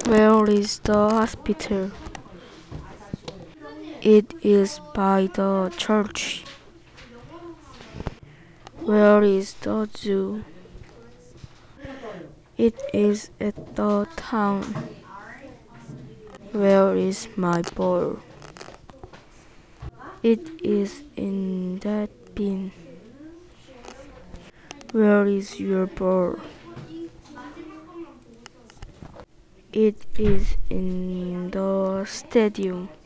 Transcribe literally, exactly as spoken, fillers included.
Where is the hospital? It is by the church. Where is the zoo? It is at the town. Where is my ball? It is in that bin. Where is your ball? It is in the stadium.